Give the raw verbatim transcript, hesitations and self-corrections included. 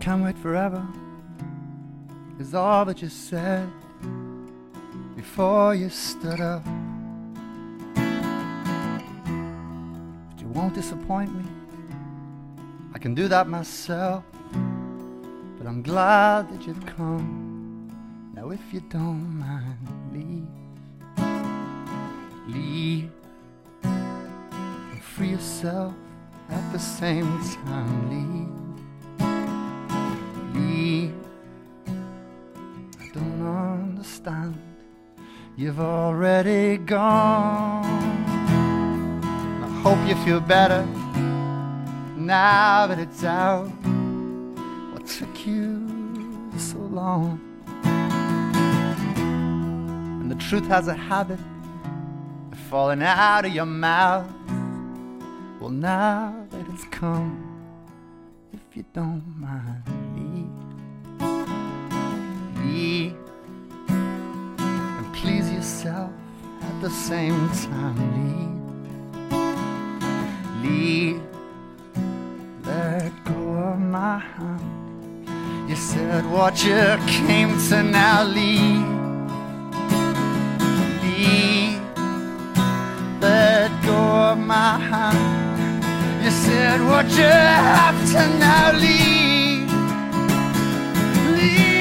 can't wait forever is all that you said before you stood up. But you won't disappoint me, I can do that myself. But I'm glad that you've come. Now if you don't mind, leave. Leave and free yourself at the same time. Leave. Leave. I don't understand. You've already gone. I hope you feel better now that it's out. What took you so long? And the truth has a habit of falling out of your mouth. Well, now that it's come, if you don't mind, leave. Leave and please yourself at the same time. Leave. Leave. Let go of my hand. You said what you came to, now leave. Leave. Let go of my hand. You said what you have to, now leave. Leave.